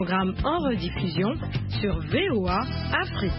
Programme en rediffusion sur VOA Afrique.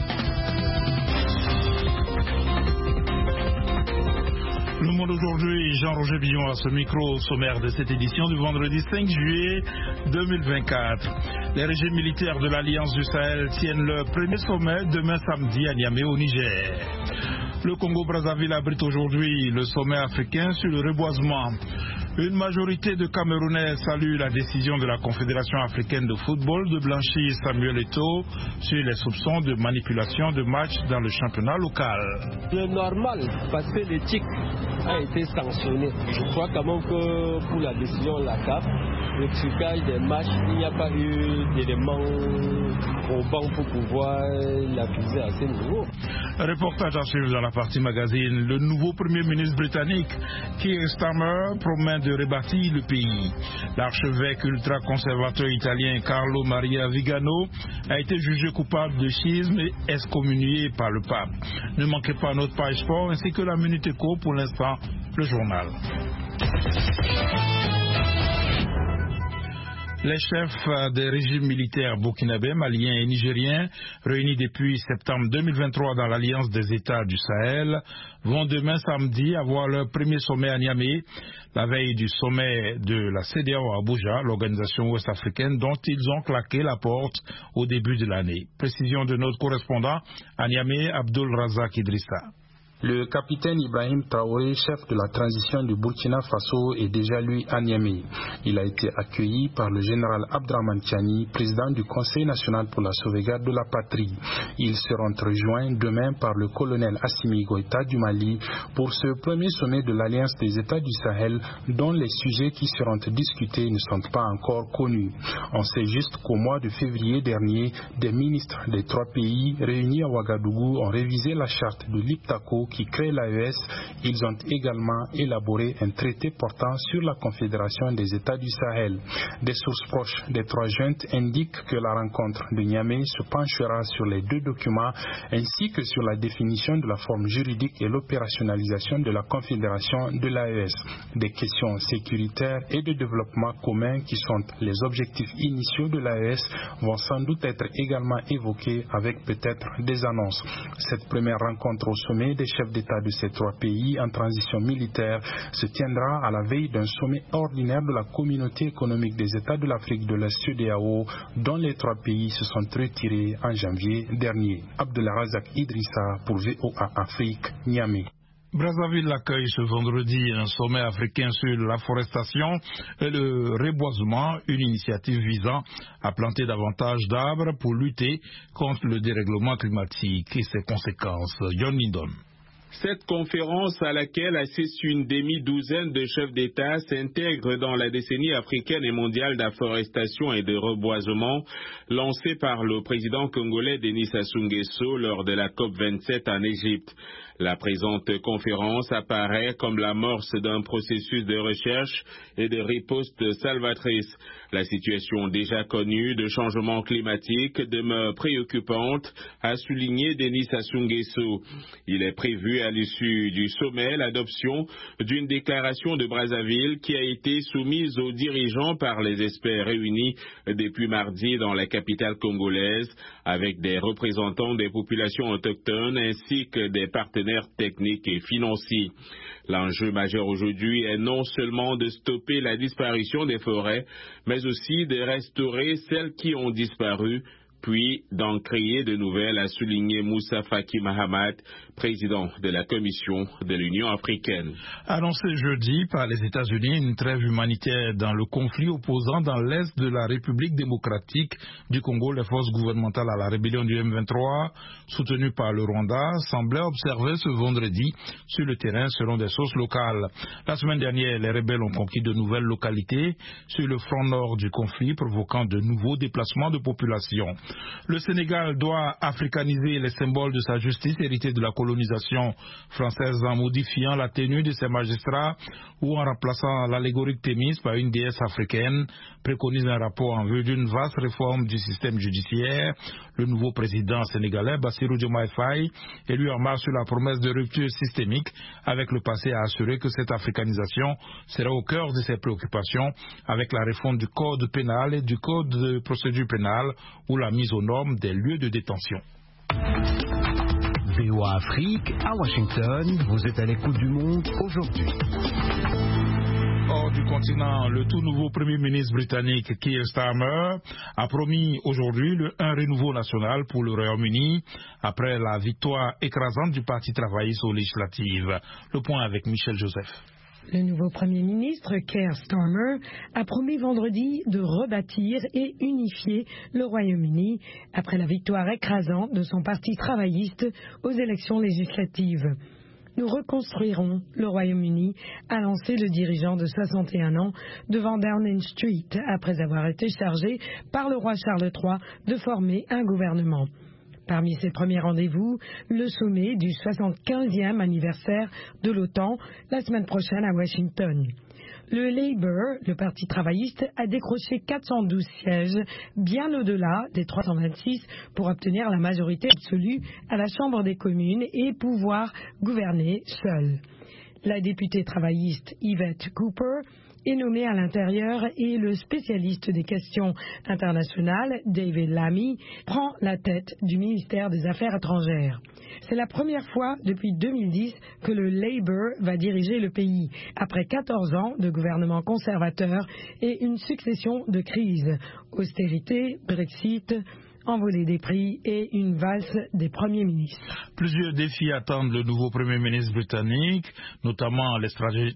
Le Monde aujourd'hui, Jean-Roger Billon à ce micro sommaire de cette édition du vendredi 5 juillet 2024. Les régimes militaires de l'Alliance du Sahel tiennent leur premier sommet demain samedi à Niamey au Niger. Le Congo-Brazzaville abrite aujourd'hui le sommet africain sur le reboisement. Une majorité de Camerounais salue la décision de la Confédération africaine de football de blanchir Samuel Eto'o sur les soupçons de manipulation de matchs dans le championnat local. C'est normal parce que l'éthique a été sanctionnée. Je crois quand même que pour la décision de la CAF, le trucage des matchs, il n'y a pas eu d'éléments probants pour pouvoir l'accuser à ce niveau. Reportage à suivre dans la partie magazine. Le nouveau Premier ministre britannique, Keir Starmer, promet de rebâtir le pays. L'archevêque ultra-conservateur italien Carlo Maria Vigano a été jugé coupable de schisme et excommunié par le pape. Ne manquez pas notre page sport ainsi que la Minute Éco, pour l'instant, le journal. Les chefs des régimes militaires burkinabés, maliens et nigériens, réunis depuis septembre 2023 dans l'Alliance des États du Sahel, vont demain samedi avoir leur premier sommet à Niamey, la veille du sommet de la CEDEAO à Abuja, l'organisation ouest-africaine dont ils ont claqué la porte au début de l'année. Précision de notre correspondant à Niamey, Abdul Razak Idrissa. Le capitaine Ibrahim Traoré, chef de la transition du Burkina Faso, est déjà lui à Niamey. Il a été accueilli par le général Abdraman Tiani, président du Conseil national pour la sauvegarde de la patrie. Ils seront rejoints demain par le colonel Assimi Goïta du Mali pour ce premier sommet de l'Alliance des États du Sahel dont les sujets qui seront discutés ne sont pas encore connus. On sait juste qu'au mois de février dernier, des ministres des trois pays réunis à Ouagadougou ont révisé la charte de l'IPTACO qui crée l'AES. Ils ont également élaboré un traité portant sur la Confédération des États du Sahel. Des sources proches des trois juntes indiquent que la rencontre de Niamey se penchera sur les deux documents ainsi que sur la définition de la forme juridique et l'opérationnalisation de la Confédération de l'AES. Des questions sécuritaires et de développement commun qui sont les objectifs initiaux de l'AES vont sans doute être également évoqués avec peut-être des annonces. Cette première rencontre au sommet des chefs d'État de ces trois pays en transition militaire se tiendra à la veille d'un sommet ordinaire de la Communauté économique des États de l'Afrique de l'Est CEDEAO dont les trois pays se sont retirés en janvier dernier. Abdelrazak Idrissa pour VOA Afrique, Niamey. Brazzaville accueille ce vendredi un sommet africain sur l'afforestation et le reboisement, une initiative visant à planter davantage d'arbres pour lutter contre le dérèglement climatique et ses conséquences. John Lindon. Cette conférence, à laquelle assiste une demi-douzaine de chefs d'État, s'intègre dans la décennie africaine et mondiale d'afforestation et de reboisement lancée par le président congolais Denis Sassou Nguesso lors de la COP27 en Égypte. La présente conférence apparaît comme l'amorce d'un processus de recherche et de riposte salvatrice. La situation déjà connue de changement climatique demeure préoccupante, a souligné Denis Sassou Nguesso. Il est prévu à l'issue du sommet l'adoption d'une déclaration de Brazzaville qui a été soumise aux dirigeants par les experts réunis depuis mardi dans la capitale congolaise avec des représentants des populations autochtones ainsi que des partenaires techniques et financiers. L'enjeu majeur aujourd'hui est non seulement de stopper la disparition des forêts, mais aussi de restaurer celles qui ont disparu, puis d'en créer de nouvelles, a souligné Moussa Faki Mahamat, président de la Commission de l'Union africaine. Annoncé jeudi par les États-Unis, une trêve humanitaire dans le conflit opposant dans l'est de la République démocratique du Congo les forces gouvernementales à la rébellion du M23, soutenues par le Rwanda, semblaient observer ce vendredi sur le terrain selon des sources locales. La semaine dernière, les rebelles ont conquis de nouvelles localités sur le front nord du conflit, provoquant de nouveaux déplacements de population. Le Sénégal doit africaniser les symboles de sa justice héritée de la colonisation française en modifiant la tenue de ses magistrats ou en remplaçant l'allégorique Thémis par une déesse africaine, préconise un rapport en vue d'une vaste réforme du système judiciaire. Le nouveau président sénégalais, Bassirou Diomaye Faye, élu en mars sur la promesse de rupture systémique avec le passé, a assuré que cette africanisation sera au cœur de ses préoccupations avec la réforme du code pénal et du code de procédure pénale ou la mise aux normes des lieux de détention. VOA Afrique, à Washington, vous êtes à l'écoute du monde aujourd'hui. Hors du continent, le tout nouveau Premier ministre britannique Keir Starmer a promis aujourd'hui un renouveau national pour le Royaume-Uni après la victoire écrasante du Parti travailliste aux législatives. Le point avec Michel Joseph. Le nouveau Premier ministre, Keir Starmer, a promis vendredi de rebâtir et unifier le Royaume-Uni après la victoire écrasante de son parti travailliste aux élections législatives. Nous reconstruirons le Royaume-Uni, a lancé le dirigeant de 61 ans devant Downing Street après avoir été chargé par le roi Charles III de former un gouvernement. Parmi ses premiers rendez-vous, le sommet du 75e anniversaire de l'OTAN la semaine prochaine à Washington. Le Labour, le parti travailliste, a décroché 412 sièges, bien au-delà des 326, pour obtenir la majorité absolue à la Chambre des communes et pouvoir gouverner seul. La députée travailliste Yvette Cooper est nommée à l'intérieur et le spécialiste des questions internationales, David Lammy, prend la tête du ministère des Affaires étrangères. C'est la première fois depuis 2010 que le Labour va diriger le pays, après 14 ans de gouvernement conservateur et une succession de crises, austérité, Brexit, envolée des prix et une valse des premiers ministres. Plusieurs défis attendent le nouveau Premier ministre britannique, notamment les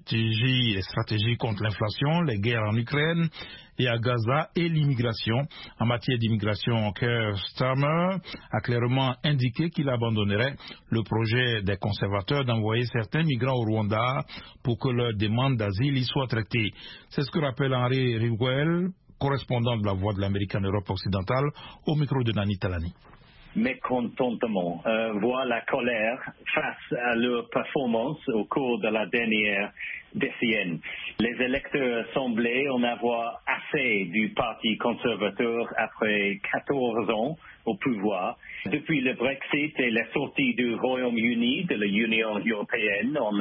stratégies contre l'inflation, les guerres en Ukraine et à Gaza et l'immigration. En matière d'immigration, Keir Starmer a clairement indiqué qu'il abandonnerait le projet des conservateurs d'envoyer certains migrants au Rwanda pour que leurs demandes d'asile y soient traitées. C'est ce que rappelle Henry Ridgwell, correspondant de la Voix de l'Amérique en Europe occidentale, au micro de Nani Talani. Mécontentement, voire la colère face à leur performance au cours de la dernière décennie. Les électeurs semblaient en avoir assez du Parti conservateur après 14 ans au pouvoir. Depuis le Brexit et la sortie du Royaume-Uni de l'Union européenne en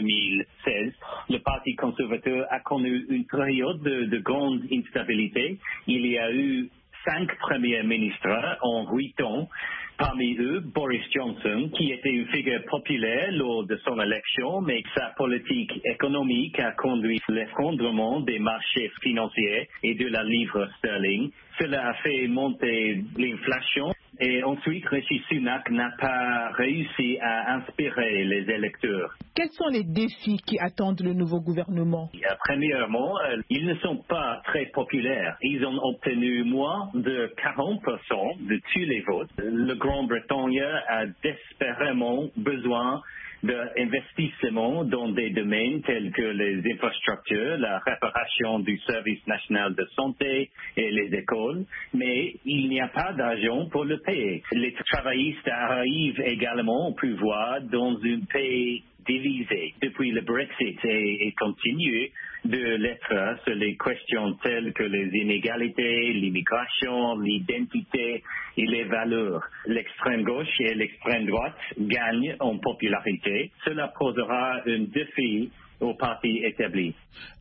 2016, le Parti conservateur a connu une période de grande instabilité. Il y a eu 5 premiers ministres en 8 ans. Parmi eux, Boris Johnson, qui était une figure populaire lors de son élection, mais sa politique économique a conduit à l'effondrement des marchés financiers et de la livre sterling. Cela a fait monter l'inflation. Et ensuite, Rishi Sunak n'a pas réussi à inspirer les électeurs. Quels sont les défis qui attendent le nouveau gouvernement? Premièrement, ils ne sont pas très populaires. Ils ont obtenu moins de 40% de tous les votes. Le Grande-Bretagne a désespérément besoin d'investissements dans des domaines tels que les infrastructures, la réparation du service national de santé et les écoles, mais il n'y a pas d'argent pour le payer. Les travaillistes arrivent également au pouvoir dans un pays divisé depuis le Brexit et continuent de l'être sur les questions telles que les inégalités, l'immigration, l'identité et les valeurs. L'extrême gauche et l'extrême droite gagnent en popularité. Cela posera un défi au parti établi.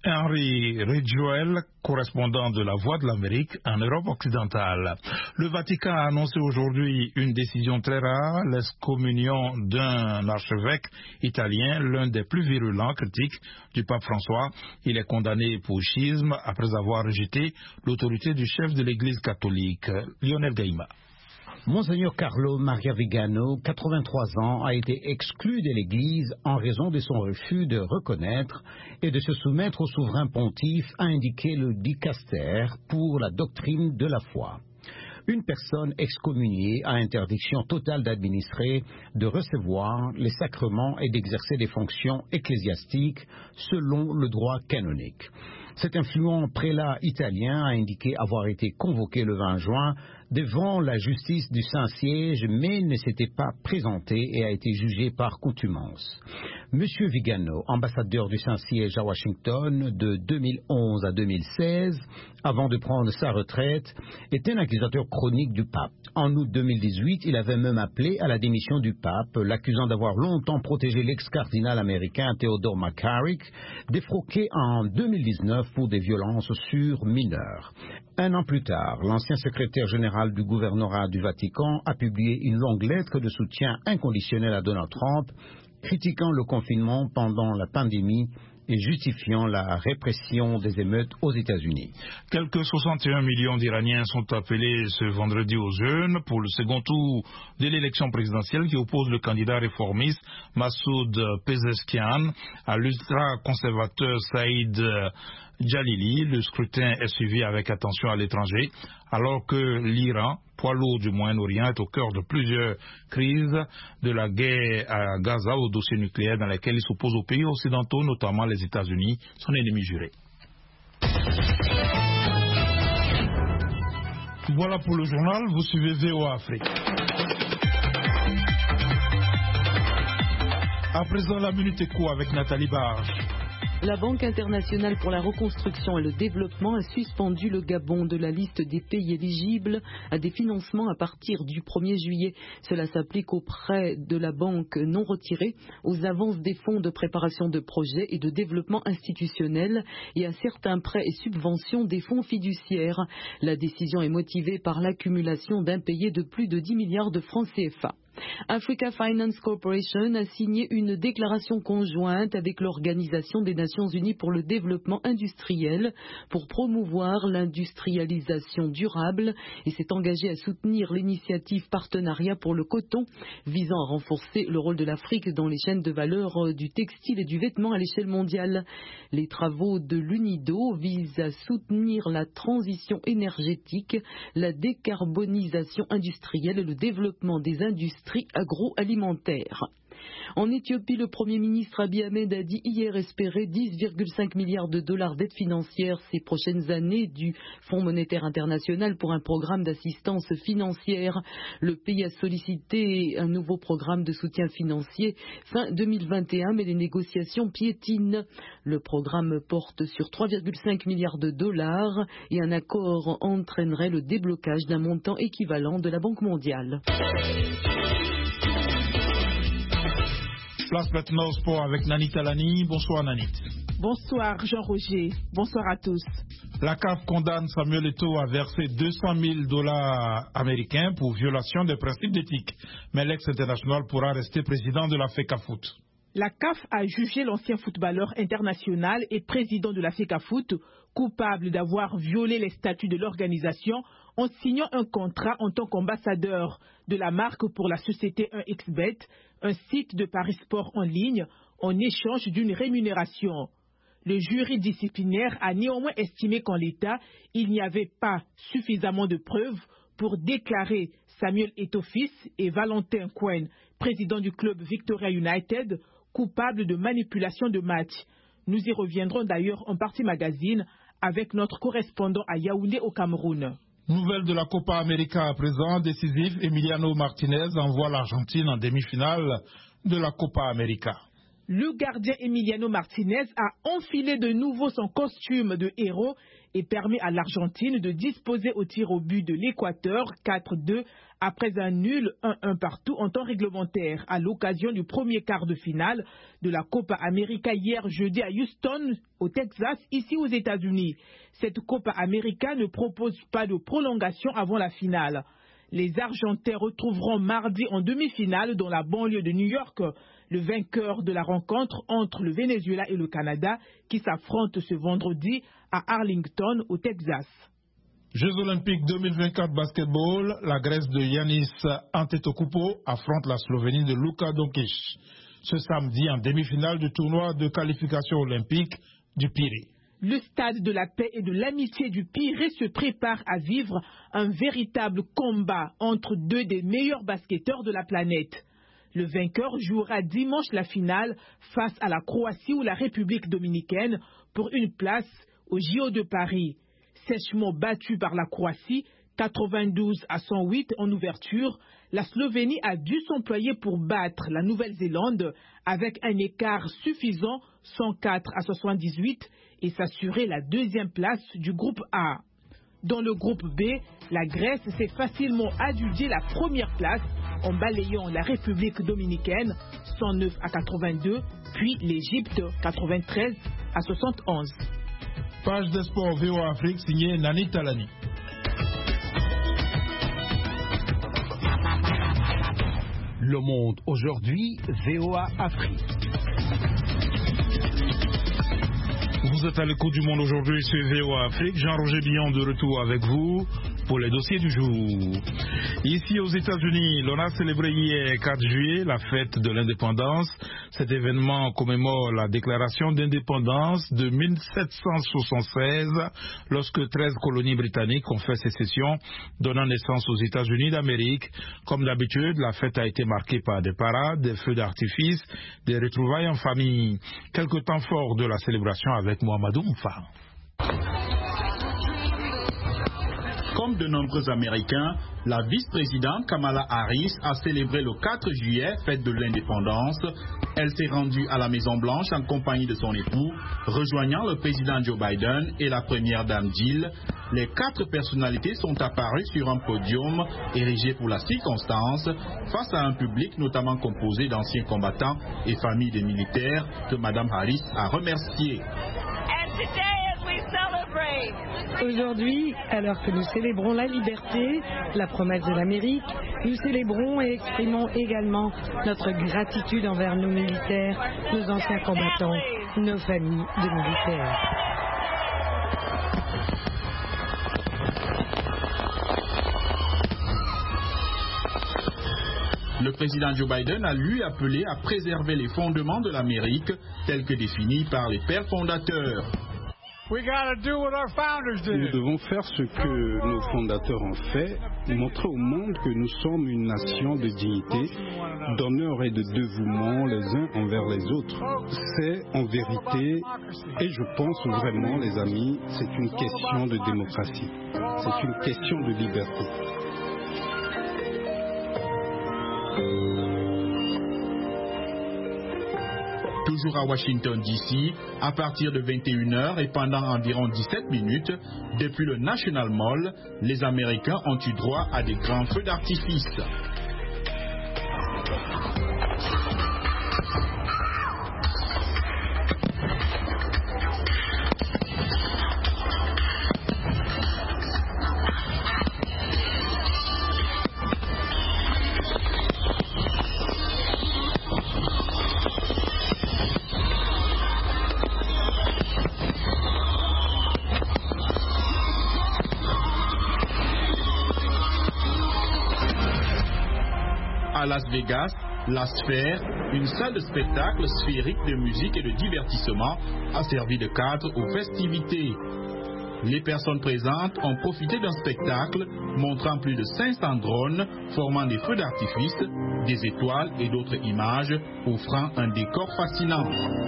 Henry Ridgwell, correspondant de la Voix de l'Amérique en Europe occidentale. Le Vatican a annoncé aujourd'hui une décision très rare, l'excommunion d'un archevêque italien, l'un des plus virulents critiques du pape François. Il est condamné pour schisme après avoir rejeté l'autorité du chef de l'Église catholique, Lionel Gaïma. Monseigneur Carlo Maria Vigano, 83 ans, a été exclu de l'Église en raison de son refus de reconnaître et de se soumettre au souverain pontife, a indiqué le dicaster pour la doctrine de la foi. Une personne excommuniée a interdiction totale d'administrer, de recevoir les sacrements et d'exercer des fonctions ecclésiastiques selon le droit canonique. Cet influent prélat italien a indiqué avoir été convoqué le 20 juin devant la justice du Saint-Siège, mais ne s'était pas présenté et a été jugé par contumace. Monsieur Vigano, ambassadeur du Saint-Siège à Washington de 2011 à 2016, avant de prendre sa retraite, est un accusateur chronique du pape. En août 2018, il avait même appelé à la démission du pape, l'accusant d'avoir longtemps protégé l'ex-cardinal américain Theodore McCarrick, défroqué en 2019 pour des violences sur mineurs. Un an plus tard, l'ancien secrétaire général du gouvernorat du Vatican a publié une longue lettre de soutien inconditionnel à Donald Trump, critiquant le confinement pendant la pandémie et justifiant la répression des émeutes aux États-Unis. Quelques 61 millions d'Iraniens sont appelés ce vendredi aux urnes pour le second tour de l'élection présidentielle qui oppose le candidat réformiste Massoud Pezeshkian à l'ultra-conservateur Saïd Jalili. Le scrutin est suivi avec attention à l'étranger, alors que l'Iran, poids lourd du Moyen-Orient, est au cœur de plusieurs crises, de la guerre à Gaza au dossier nucléaire dans laquelle il s'oppose aux pays occidentaux, notamment les États-Unis, son ennemi juré. Voilà pour le journal, vous suivez VOA Afrique. À présent, la Minute Éco avec Nathalie Barge. La Banque internationale pour la reconstruction et le développement a suspendu le Gabon de la liste des pays éligibles à des financements à partir du 1er juillet. Cela s'applique aux prêts de la banque non retirés, aux avances des fonds de préparation de projets et de développement institutionnel et à certains prêts et subventions des fonds fiduciaires. La décision est motivée par l'accumulation d'impayés de plus de 10 milliards de francs CFA. Africa Finance Corporation a signé une déclaration conjointe avec l'Organisation des Nations Unies pour le développement industriel pour promouvoir l'industrialisation durable et s'est engagé à soutenir l'initiative Partenariat pour le coton visant à renforcer le rôle de l'Afrique dans les chaînes de valeur du textile et du vêtement à l'échelle mondiale. Les travaux de l'UNIDO visent à soutenir la transition énergétique, la décarbonisation industrielle et le développement des industries agroalimentaire. En Éthiopie, le Premier ministre Abiy Ahmed a dit hier espérer 10,5 milliards de dollars d'aide financière ces prochaines années du Fonds monétaire international pour un programme d'assistance financière. Le pays a sollicité un nouveau programme de soutien financier fin 2021, mais les négociations piétinent. Le programme porte sur 3,5 milliards de dollars et un accord entraînerait le déblocage d'un montant équivalent de la Banque mondiale. Place maintenant au sport avec Nanit Talani. Bonsoir Nanit. Bonsoir Jean-Roger. Bonsoir à tous. La CAF condamne Samuel Eto'o à verser $200,000 américains pour violation des principes d'éthique. Mais l'ex-international pourra rester président de la FECAFOOT. La CAF a jugé l'ancien footballeur international et président de la FECAFOOT coupable d'avoir violé les statuts de l'organisation en signant un contrat en tant qu'ambassadeur de la marque pour la société 1xBet, un site de paris sport en ligne, en échange d'une rémunération. Le jury disciplinaire a néanmoins estimé qu'en l'état, il n'y avait pas suffisamment de preuves pour déclarer Samuel Eto'o fils et Valentin Cohen, président du club Victoria United, coupables de manipulation de match. Nous y reviendrons d'ailleurs en partie magazine avec notre correspondant à Yaoundé au Cameroun. Nouvelle de la Copa América à présent, décisif, Emiliano Martinez envoie l'Argentine en demi-finale de la Copa América. Le gardien Emiliano Martinez a enfilé de nouveau son costume de héros et permet à l'Argentine de disposer au tir au but de l'Équateur 4-2 après un nul 1-1 partout en temps réglementaire à l'occasion du premier quart de finale de la Copa América hier jeudi à Houston, au Texas, ici aux États-Unis. Cette Copa América ne propose pas de prolongation avant la finale. Les Argentins retrouveront mardi en demi-finale dans la banlieue de New York le vainqueur de la rencontre entre le Venezuela et le Canada qui s'affrontent ce vendredi à Arlington, au Texas. Jeux Olympiques 2024 basketball, la Grèce de Yannis Antetokounmpo affronte la Slovénie de Luka Doncic ce samedi en demi-finale du tournoi de qualification olympique du Pirée. Le stade de la paix et de l'amitié du Pirée se prépare à vivre un véritable combat entre deux des meilleurs basketteurs de la planète. Le vainqueur jouera dimanche la finale face à la Croatie ou la République dominicaine pour une place au JO de Paris. Sèchement battue par la Croatie, 92-108 en ouverture, la Slovénie a dû s'employer pour battre la Nouvelle-Zélande avec un écart suffisant, 104-78, et s'assurer la deuxième place du groupe A. Dans le groupe B, la Grèce s'est facilement adjugée la première place en balayant la République dominicaine, 109-82, puis l'Égypte, 93-71. Page des sports VOA Afrique signée Nani Talani. Le Monde aujourd'hui, VOA Afrique. Vous êtes à l'écoute du Monde aujourd'hui sur VOA Afrique. Jean-Roger Billon de retour avec vous pour les dossiers du jour. Ici aux États-Unis, l'on a célébré hier 4 juillet la fête de l'indépendance. Cet événement commémore la déclaration d'indépendance de 1776 lorsque 13 colonies britanniques ont fait sécession, donnant naissance aux États-Unis d'Amérique. Comme d'habitude, la fête a été marquée par des parades, des feux d'artifice, des retrouvailles en famille. Quelques temps forts de la célébration avec Mohamedou Moufa. Comme de nombreux Américains, la vice-présidente Kamala Harris a célébré le 4 juillet, fête de l'indépendance. Elle s'est rendue à la Maison-Blanche en compagnie de son époux, rejoignant le président Joe Biden et la première dame Jill. Les 4 personnalités sont apparues sur un podium érigé pour la circonstance, face à un public notamment composé d'anciens combattants et familles des militaires que Mme Harris a remerciés. Aujourd'hui, alors que nous célébrons la liberté, la promesse de l'Amérique, nous célébrons et exprimons également notre gratitude envers nos militaires, nos anciens combattants, nos familles de militaires. Le président Joe Biden a lui appelé à préserver les fondements de l'Amérique tels que définis par les pères fondateurs. Nous devons faire ce que nos fondateurs ont fait, montrer au monde que nous sommes une nation de dignité, d'honneur et de dévouement les uns envers les autres. C'est en vérité, et je pense vraiment les amis, c'est une question de démocratie, c'est une question de liberté. Toujours à Washington DC, à partir de 21h et pendant environ 17 minutes, depuis le National Mall, les Américains ont eu droit à des grands feux d'artifice. À Las Vegas, la Sphère, une salle de spectacle sphérique de musique et de divertissement, a servi de cadre aux festivités. Les personnes présentes ont profité d'un spectacle montrant plus de 500 drones formant des feux d'artifice, des étoiles et d'autres images, offrant un décor fascinant.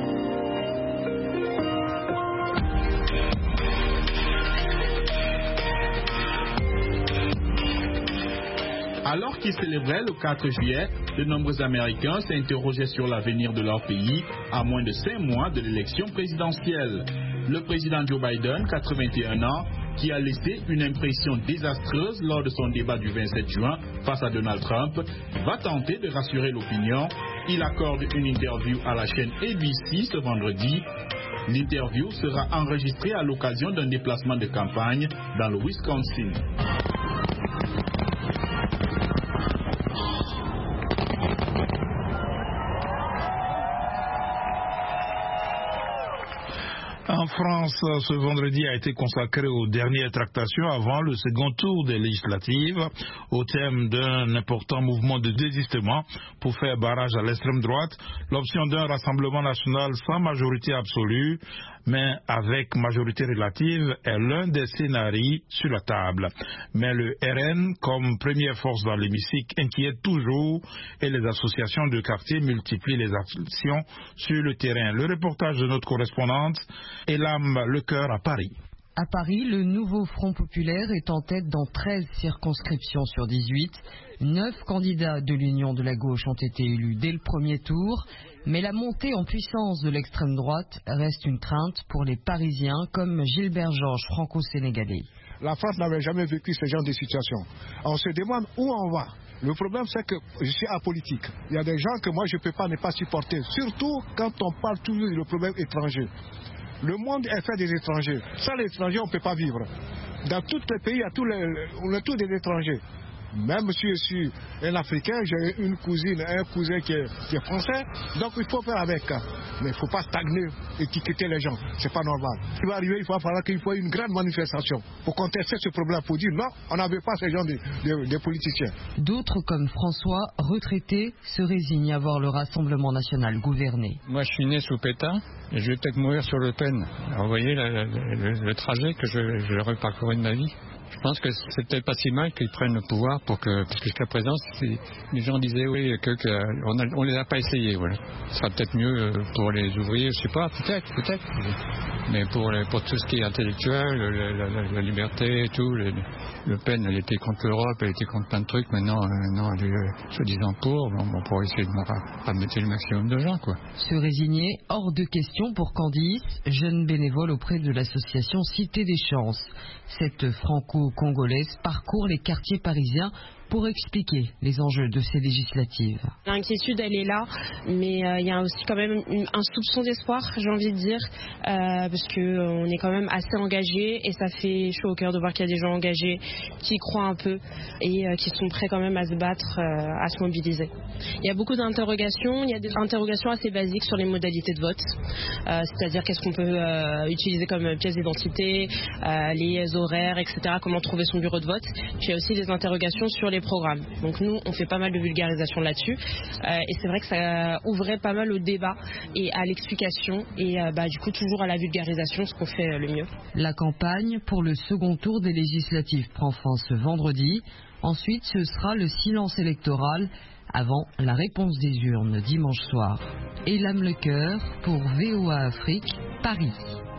Alors qu'ils célébraient le 4 juillet, de nombreux Américains s'interrogeaient sur l'avenir de leur pays à moins de 5 mois de l'élection présidentielle. Le président Joe Biden, 81 ans, qui a laissé une impression désastreuse lors de son débat du 27 juin face à Donald Trump, va tenter de rassurer l'opinion. Il accorde une interview à la chaîne ABC ce vendredi. L'interview sera enregistrée à l'occasion d'un déplacement de campagne dans le Wisconsin. En France, ce vendredi a été consacré aux dernières tractations avant le second tour des législatives, au thème d'un important mouvement de désistement pour faire barrage à l'extrême droite, l'option d'un rassemblement national sans majorité absolue, mais avec majorité relative est l'un des scénarios sur la table. Mais le RN, comme première force dans l'hémicycle, inquiète toujours et les associations de quartier multiplient les actions sur le terrain. Le reportage de notre correspondante Elam Lecoeur à Paris. À Paris, le nouveau Front populaire est en tête dans 13 circonscriptions sur 18. 9 candidats de l'Union de la gauche ont été élus dès le premier tour. Mais la montée en puissance de l'extrême droite reste une crainte pour les Parisiens comme Gilbert Georges, franco-sénégalais. La France n'avait jamais vécu ce genre de situation. On se demande où on va. Le problème, c'est que je suis apolitique. Il y a des gens que moi, je ne peux pas ne pas supporter. Surtout quand on parle toujours du problème étranger. Le monde est fait des étrangers. Sans les étrangers, on ne peut pas vivre. Dans tous les pays, on a tous des étrangers. Même si je suis un Africain, j'ai une cousine, un cousin qui est français, donc il faut faire avec. Mais il ne faut pas stagner, étiqueter les gens, c'est pas normal. Ce qui va arriver, il va falloir qu'il faut une grande manifestation pour contester ce problème, pour dire non, on n'avait pas ces gens de politiciens. D'autres comme François, retraités, se résignent à voir le Rassemblement national gouverner. Moi je suis né sous Pétain et je vais peut-être mourir sur Le Pen. Alors vous voyez le trajet que je reparcourir de ma vie. Je pense que c'est peut-être pas si mal qu'ils prennent le pouvoir parce que jusqu'à présent, les gens disaient oui on les a pas essayés. Voilà. Ce sera peut-être mieux pour les ouvriers, je sais pas, peut-être. Mais pour tout ce qui est intellectuel, la liberté et tout, Le Pen, elle était contre l'Europe, elle était contre plein de trucs. Maintenant, elle est soi-disant pour essayer de ramener le maximum de gens, quoi. Se résigner, hors de question pour Candice, jeune bénévole auprès de l'association Cité des Chances. Cette franco-congolaise parcourt les quartiers parisiens pour expliquer les enjeux de ces législatives. L'inquiétude, elle est là, mais il y a aussi quand même un soupçon d'espoir, j'ai envie de dire, parce qu'on est quand même assez engagés et ça fait chaud au cœur de voir qu'il y a des gens engagés qui croient un peu et qui sont prêts quand même à se battre, à se mobiliser. Il y a beaucoup d'interrogations, il y a des interrogations assez basiques sur les modalités de vote, c'est-à-dire qu'est-ce qu'on peut utiliser comme pièce d'identité, les horaires, etc., comment trouver son bureau de vote. Puis il y a aussi des interrogations sur les programmes. Donc nous, on fait pas mal de vulgarisation là-dessus et c'est vrai que ça ouvrait pas mal au débat et à l'explication et du coup toujours à la vulgarisation, ce qu'on fait le mieux. La campagne pour le second tour des législatives prend fin ce vendredi. Ensuite, ce sera le silence électoral avant la réponse des urnes dimanche soir. Elam Lecoeur pour VOA Afrique, Paris.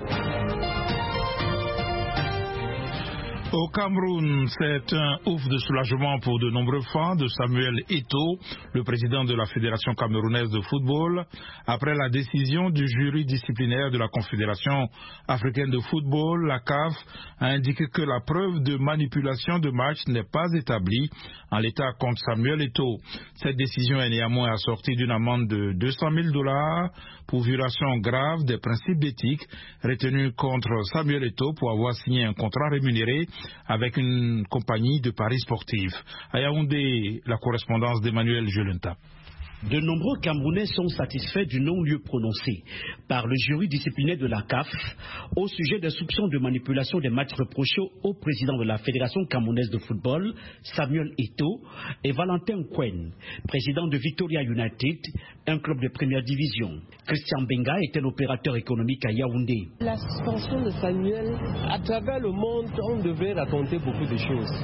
Au Cameroun, c'est un ouf de soulagement pour de nombreux fans de Samuel Eto'o, le président de la Fédération camerounaise de football, après la décision du jury disciplinaire de la Confédération africaine de football, la CAF, a indiqué que la preuve de manipulation de match n'est pas établie en l'état contre Samuel Eto'o. Cette décision est néanmoins assortie d'une amende de $200,000 pour violation grave des principes d'éthique retenus contre Samuel Eto'o pour avoir signé un contrat rémunéré avec une compagnie de paris sportifs. À Yaoundé, la correspondance d'Emmanuel Jolenta. De nombreux Camerounais sont satisfaits du non-lieu prononcé par le jury disciplinaire de la CAF au sujet des soupçons de manipulation des matchs reprochés au président de la Fédération camerounaise de football, Samuel Eto'o, et Valentin Quen, président de Victoria United, un club de première division. Christian Benga est un opérateur économique à Yaoundé. La suspension de Samuel, à travers le monde, on devait raconter beaucoup de choses.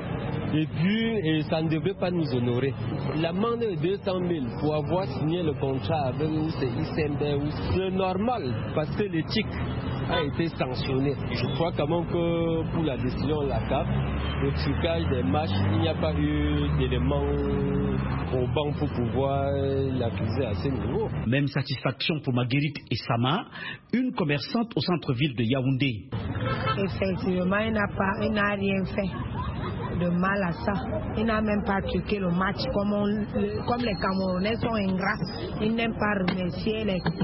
Et ça ne devait pas nous honorer. L'amende de 200,000 pour avoir signé le contrat avec ICMB, c'est normal parce que l'éthique a été sanctionnée. Je crois quand même que pour la décision de la CAF, le trucage des matchs, il n'y a pas eu d'éléments au banc pour pouvoir l'accuser à ce niveau. Même satisfaction pour Marguerite Essama, une commerçante au centre-ville de Yaoundé. Effectivement, il n'a rien fait de mal à ça. Il n'a même pas truqué le match comme les Camerounais sont ingrats. Ils n'aiment pas remercier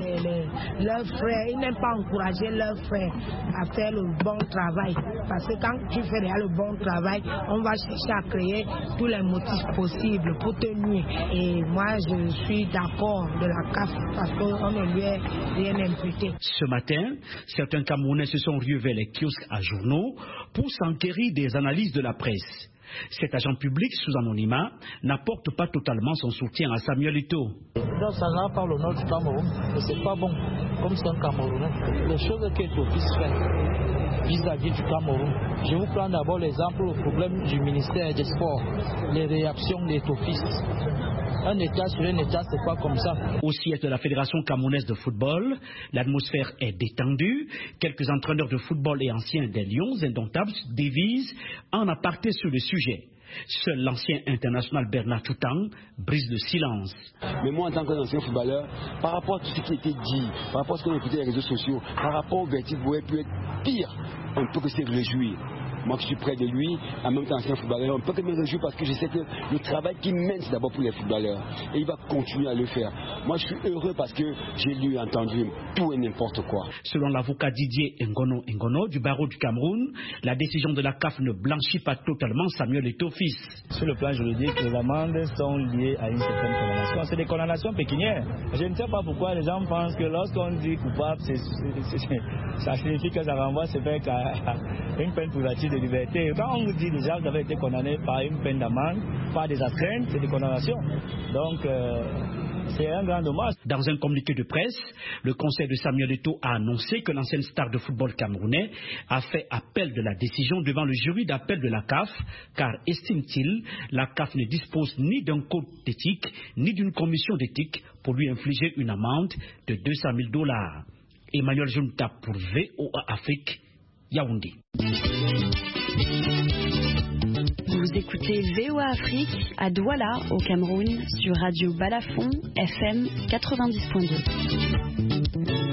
leurs frères, ils n'aiment pas encourager leurs frères à faire le bon travail. Parce que quand tu fais le bon travail, on va chercher à créer tous les motifs possibles pour te nuire. Et moi, je suis d'accord de la CAF parce qu'on ne lui a rien imputé. Ce matin, certains Camerounais se sont rués vers les kiosques à journaux pour s'enquérir des analyses de la presse. Cet agent public sous anonymat n'apporte pas totalement son soutien à Samuel Eto'o. Donc ça n'a pas l'honneur du Cameroun, mais c'est pas bon, comme c'est un Camerounais. Les choses qu'Eto'o fait vis-à-vis du Cameroun. Je vous prends d'abord l'exemple au problème du ministère des Sports, les réactions d'Eto'o. Un État sur un État, c'est pas comme ça. Au siège de la Fédération camerounaise de football, l'atmosphère est détendue. Quelques entraîneurs de football et anciens des Lions indomptables divisent en aparté sur le sujet. Seul l'ancien international Bernard Toutang brise le silence. Mais moi, en tant qu'ancien footballeur, par rapport à tout ce qui a été dit, par rapport à ce qu'on a écouté les réseaux sociaux, par rapport au verdict, vous pouvez être pire. On ne peut que se réjouir. Moi qui suis près de lui, en même temps ancien footballeur, on ne peut que me réjouir parce que je sais que le travail qu'il mène, c'est d'abord pour les footballeurs. Et il va continuer à le faire. Moi je suis heureux parce que j'ai lu et entendu tout et n'importe quoi. Selon l'avocat Didier Ngono du barreau du Cameroun, la décision de la CAF ne blanchit pas totalement Samuel Eto'o fils. Sur le plan juridique, les amendes sont liées à une certaine condamnation. C'est des condamnations pécuniaires. Je ne sais pas pourquoi les gens pensent que lorsqu'on dit coupable, ça signifie que ça renvoie ce fait qu'à une peine privative de liberté. Quand on nous dit déjà que vous avez été condamné par une peine d'amende, par des astreintes, c'est des condamnations. Donc, c'est un grand dommage. Dans un communiqué de presse, le conseil de Samuel Eto'o a annoncé que l'ancienne star de football camerounais a fait appel de la décision devant le jury d'appel de la CAF, car, estime-t-il, la CAF ne dispose ni d'un code d'éthique, ni d'une commission d'éthique pour lui infliger une amende de $200,000. Emmanuel Junta pour VOA Afrique, Yaoundé. Vous écoutez VOA Afrique à Douala, au Cameroun, sur Radio Balafon, FM 90.2.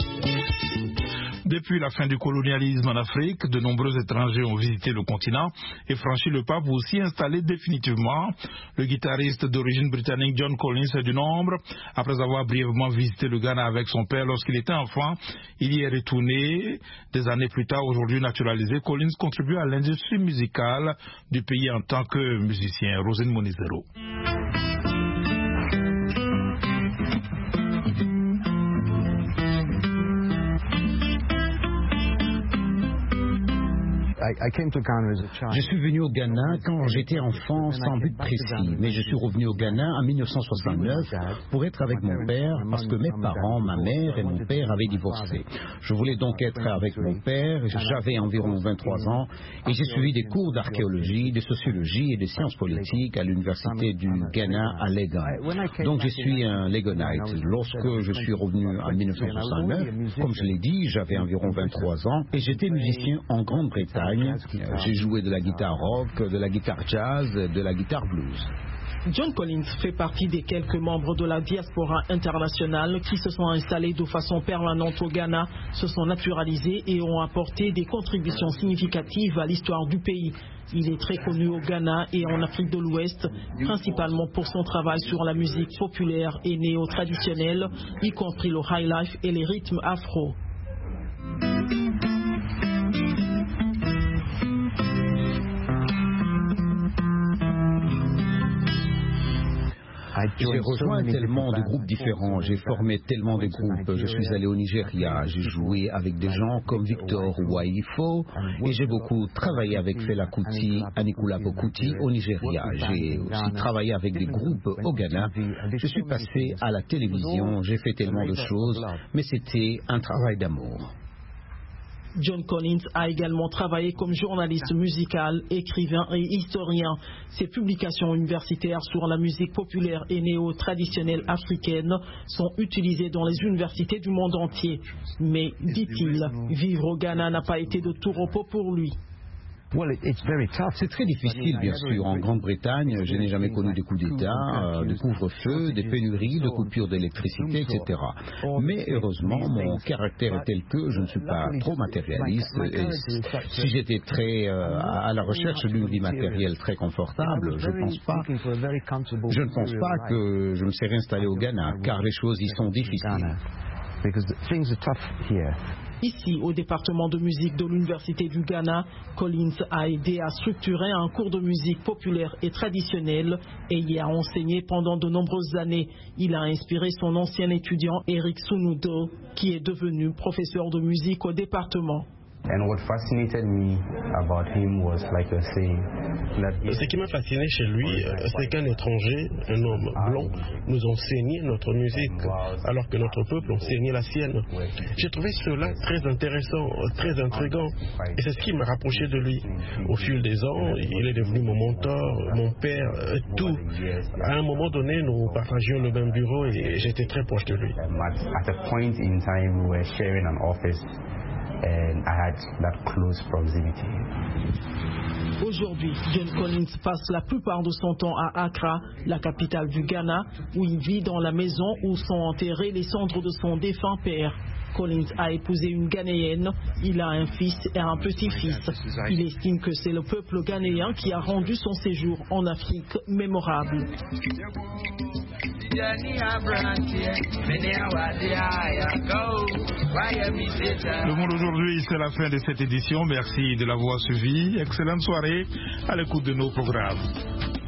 Depuis la fin du colonialisme en Afrique, de nombreux étrangers ont visité le continent et franchi le pas pour s'y installer définitivement. Le guitariste d'origine britannique John Collins est du nombre. Après avoir brièvement visité le Ghana avec son père lorsqu'il était enfant, il y est retourné. Des années plus tard, aujourd'hui naturalisé, Collins contribue à l'industrie musicale du pays en tant que musicien. Rosine Monizero. Je suis venu au Ghana quand j'étais enfant sans but précis, mais je suis revenu au Ghana en 1969 pour être avec mon père parce que mes parents, ma mère et mon père avaient divorcé. Je voulais donc être avec mon père, j'avais environ 23 ans et j'ai suivi des cours d'archéologie, de sociologie et de sciences politiques à l'université du Ghana à Legon. Donc je suis un Legonite. Lorsque je suis revenu en 1969, comme je l'ai dit, j'avais environ 23 ans et j'étais musicien en Grande-Bretagne. J'ai joué de la guitare rock, de la guitare jazz, de la guitare blues. John Collins fait partie des quelques membres de la diaspora internationale qui se sont installés de façon permanente au Ghana, se sont naturalisés et ont apporté des contributions significatives à l'histoire du pays. Il est très connu au Ghana et en Afrique de l'Ouest, principalement pour son travail sur la musique populaire et néo-traditionnelle, y compris le high life et les rythmes afro. J'ai rejoint tellement de groupes différents, j'ai formé tellement de groupes. Je suis allé au Nigeria, j'ai joué avec des gens comme Victor Waifo et j'ai beaucoup travaillé avec Fela Kuti, Anikulapo Kuti au Nigeria. J'ai aussi travaillé avec des groupes au Ghana. Je suis passé à la télévision, j'ai fait tellement de choses, mais c'était un travail d'amour. John Collins a également travaillé comme journaliste musical, écrivain et historien. Ses publications universitaires sur la musique populaire et néo-traditionnelle africaine sont utilisées dans les universités du monde entier. Mais, dit-il, vivre au Ghana n'a pas été de tout repos pour lui. C'est très difficile, bien sûr. En Grande-Bretagne, je n'ai jamais connu de coups d'État, de couvre-feu, de pénuries, de coupures d'électricité, etc. Mais heureusement, mon caractère est tel que je ne suis pas trop matérialiste. Et si j'étais très à la recherche d'une vie matérielle très confortable, je ne pense pas que je me serais installé au Ghana, car les choses y sont difficiles. Ici, au département de musique de l'Université du Ghana, Collins a aidé à structurer un cours de musique populaire et traditionnelle et y a enseigné pendant de nombreuses années. Il a inspiré son ancien étudiant Eric Sunudo, qui est devenu professeur de musique au département. Ce qui m'a fasciné chez lui, c'est qu'un étranger, un homme blanc, nous enseignait notre musique, alors que notre peuple enseignait la sienne. J'ai trouvé cela très intéressant, très intriguant, et c'est ce qui m'a rapproché de lui. Au fil des ans, il est devenu mon mentor, mon père, tout. À un moment donné, nous partagions le même bureau et j'étais très proche de lui. And I had that close proximity. Aujourd'hui, John Collins passe la plupart de son temps à Accra, la capitale du Ghana, où il vit dans la maison où sont enterrés les cendres de son défunt père. Collins a épousé une Ghanéenne, il a un fils et un petit-fils. Il estime que c'est le peuple ghanéen qui a rendu son séjour en Afrique mémorable. Le Monde aujourd'hui, c'est la fin de cette édition. Merci de l'avoir suivi. Excellente soirée à l'écoute de nos programmes.